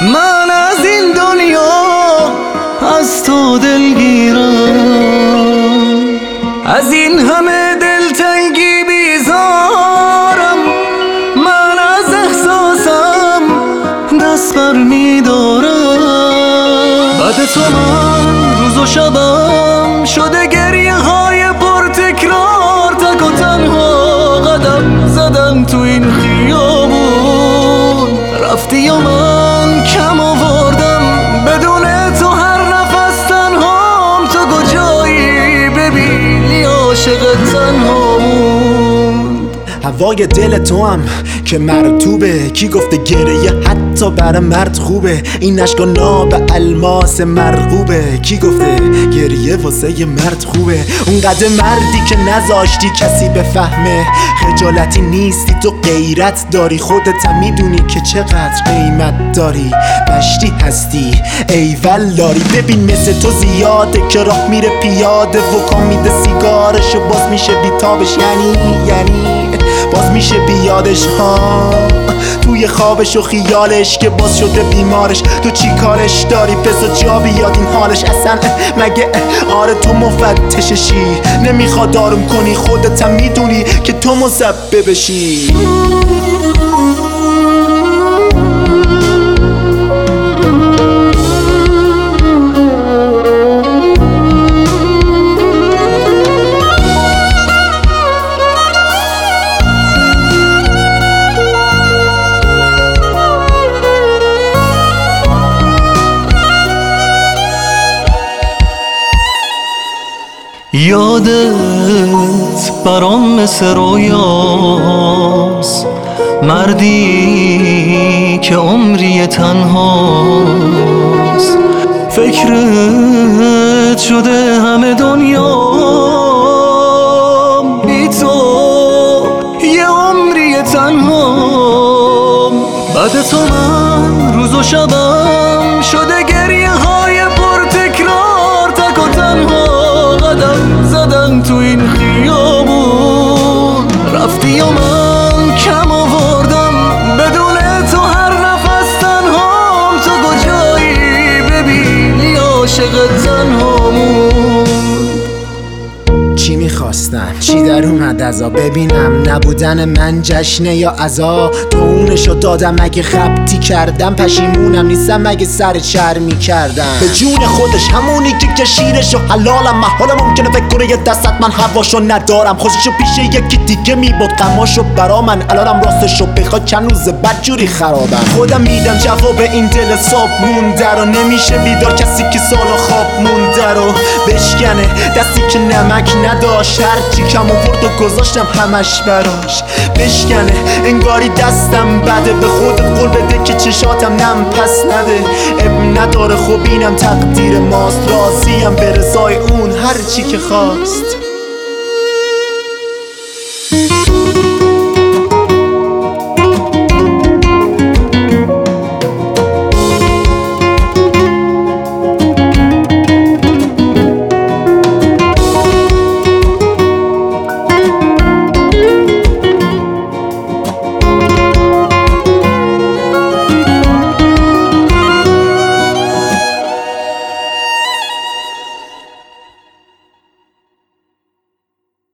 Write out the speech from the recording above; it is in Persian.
من از این دنیا از تو دلگیرم، از این همه دلتنگی بیزارم. من از احساسم دست بر میدارم. بعد تو من روز و شبم شده گریه های پرتکرار. تک و تنها قدم زدم تو این خیابون. رفتی و من کم آوردم بدون تو هر نفس تنهام. تو کجایی ببینی عاشق تنها موند. هوای دل تو هم که مرطوبه، کی گفته گریه حتی برای مرد خوبه؟ این اشکا ناب الماس مرغوبه، کی گفته گریه واسه یه مرد خوبه؟ اونقدر مردی که نذاشتی کسی بفهمه، خجالتی نیستی تو غیرت داری، خودت هم میدونی که چقدر قیمت داری. مشتی هستی ایول داری، ببین مثل تو زیاده که راه میره پیاده و کام میده سیگارش و باز میشه بیتابش. یعنی باز میشه بیادش ها توی خوابش و خیالش که باز شده بیمارش. تو چی کارش داری بذار جا بیاد این حالش اصلا مگه؟ آره تو مفتششی، نمیخواد آروم کنی، خودت هم میدونی که تو مسببشی. یادت برام مثل رویاست، مردی که عمری تنهاست. فکرت شده همه دنیا، بی تو یه عمری تنها. بعد تو من روز و شبم شده گریه های پرتکرار. تک و تنها قدم زدم تو این خیابون. رفتی و من کم آوردم بدون تو هر نفس تنهام. تو کجایی ببینی عاشق تنها موند. چی میخواستم؟ چی در اومد ازا؟ ببینم نبودن من جشنه یا عزا؟ تو اونشو دادم اگه خبتی کردم، پشیمونم نیستم اگه سر چرمی کردم. به جون خودش همونی که کشیرشو حلالم، محاله ممکنه فکر کنه یه دستت من هواشو ندارم. خوششو پیش یکی دیگه میبود غماشو برا من، الانم راستشو بخواد چند روز بدجوری خرابم. خودم میدم جواب این دل صاحب مونده رو، نمیشه بیدار کسی که سالا خواب مونده رو بشکنه. دستی که نمک نداشت هرچی کم آورد و گذاشتم همش براش بشکنه. انگاری دستم بده، به خودت قول بده که چشاتم نم پس نده. اب نداره خب اینم تقدیر ماست، راضیم به رضای اون هرچی که خواست.